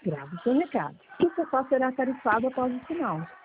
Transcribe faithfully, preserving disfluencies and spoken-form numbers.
Grave o seu recado. O sofá será tarifado após o sinal.